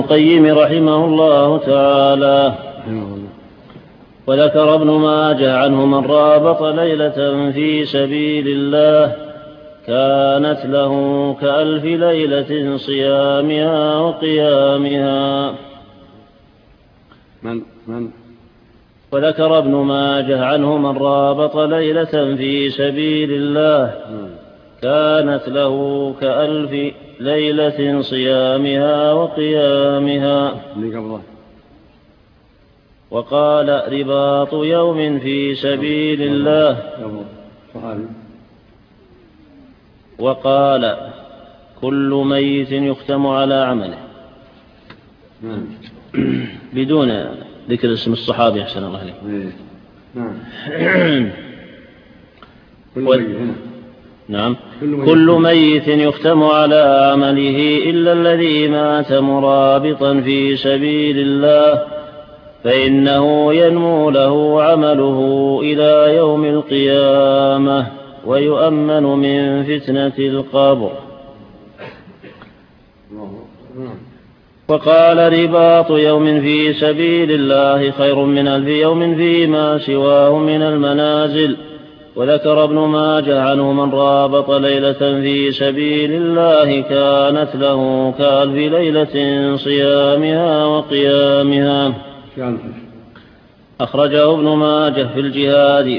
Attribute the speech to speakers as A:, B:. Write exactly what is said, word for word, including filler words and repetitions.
A: القيم رحمه الله تعالى. وذكر ابن ماجه عنه من رابط ليلة في سبيل الله كانت له كألف ليلة صيامها وقيامها.
B: من من
A: وذكر ابن ماجه عنه من رابط ليلة في سبيل الله كانت له كألف ليلة صيامها وقيامها. وقال رباط يوم في سبيل الله. وقال كل ميت يختم على عمله بدون ذكر اسم الصحابي أحسن الله عليه. نعم كل ميت يختم على عمله إلا الذي مات مرابطا في سبيل الله فإنه ينمو له عمله إلى يوم القيامة ويؤمن من فتنة القبر. وقال رباط يوم في سبيل الله خير من ألف يوم فيما سواه من المنازل. وذكر ابن ماجه عنه من رابط ليلة في سبيل الله كانت له كألف ليلة صيامها وقيامها. أخرجه ابن ماجه في الجهاد